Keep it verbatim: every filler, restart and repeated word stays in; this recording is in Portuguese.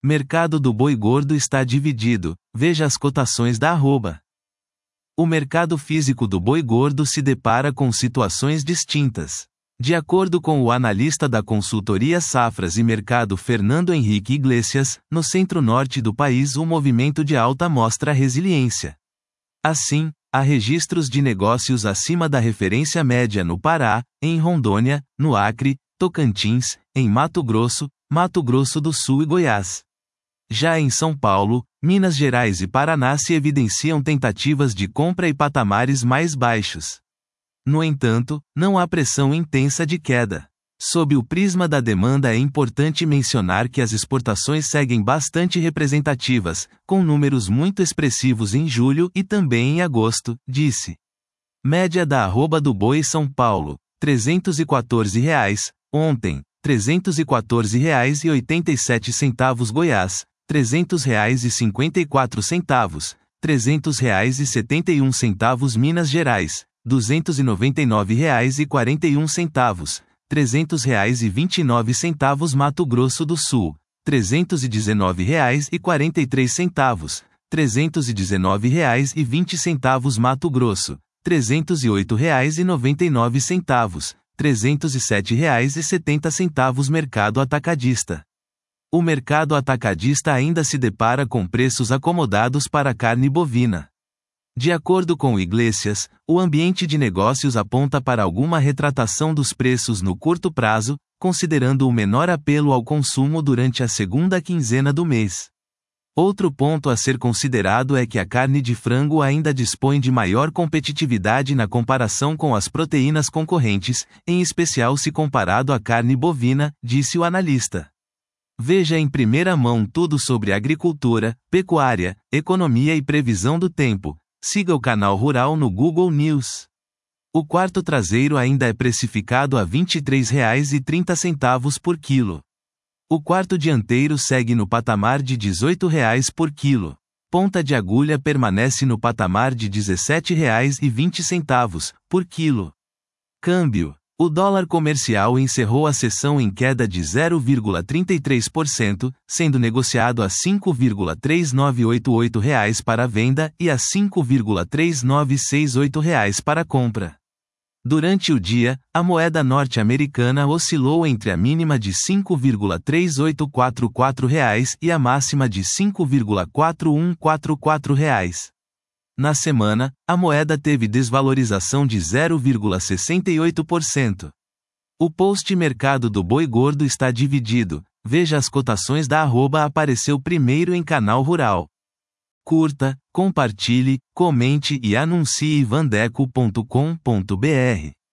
Mercado do boi gordo está dividido, veja as cotações da arroba. O mercado físico do boi gordo se depara com situações distintas. De acordo com o analista da consultoria Safras e Mercado Fernando Henrique Iglesias, no centro-norte do país o movimento de alta mostra resiliência. Assim, há registros de negócios acima da referência média no Pará, em Rondônia, no Acre, Tocantins, em Mato Grosso, Mato Grosso do Sul e Goiás. Já em São Paulo, Minas Gerais e Paraná se evidenciam tentativas de compra e patamares mais baixos. No entanto, não há pressão intensa de queda. Sob o prisma da demanda é importante mencionar que as exportações seguem bastante representativas, com números muito expressivos em julho e também em agosto, disse. Média da arroba do boi São Paulo, trezentos e quatorze reais, ontem, trezentos e quatorze reais e oitenta e sete centavos Goiás, trezentos reais e cinquenta e quatro centavos, trezentos reais e setenta e um centavos Minas Gerais, duzentos e noventa e nove reais e quarenta e um centavos, trezentos reais e vinte e nove centavos Mato Grosso do Sul, trezentos e dezenove reais e quarenta e três centavos, trezentos e dezenove reais e vinte centavos Mato Grosso, trezentos e oito reais e noventa e nove centavos, trezentos e sete reais e setenta centavos Mercado Atacadista. O mercado atacadista ainda se depara com preços acomodados para a carne bovina. De acordo com Iglesias, o ambiente de negócios aponta para alguma retratação dos preços no curto prazo, considerando o menor apelo ao consumo durante a segunda quinzena do mês. Outro ponto a ser considerado é que a carne de frango ainda dispõe de maior competitividade na comparação com as proteínas concorrentes, em especial se comparado à carne bovina, disse o analista. Veja em primeira mão tudo sobre agricultura, pecuária, economia e previsão do tempo. Siga o canal Rural no Google News. O quarto traseiro ainda é precificado a vinte e três reais e trinta centavos por quilo. O quarto dianteiro segue no patamar de dezoito reais por quilo. Ponta de agulha permanece no patamar de dezessete reais e vinte centavos por quilo. Câmbio. O dólar comercial encerrou a sessão em queda de zero vírgula trinta e três por cento, sendo negociado a cinco vírgula três nove oito oito reais para a venda e a cinco vírgula três nove seis oito reais para a compra. Durante o dia, a moeda norte-americana oscilou entre a mínima de cinco vírgula três oito quatro quatro reais e a máxima de cinco vírgula quatro um quatro quatro reais. Na semana, a moeda teve desvalorização de zero vírgula sessenta e oito por cento. O post Mercado do Boi Gordo está dividido, veja as cotações da arroba apareceu primeiro em Canal Rural. Curta, compartilhe, comente e anuncie vandeco ponto com ponto br.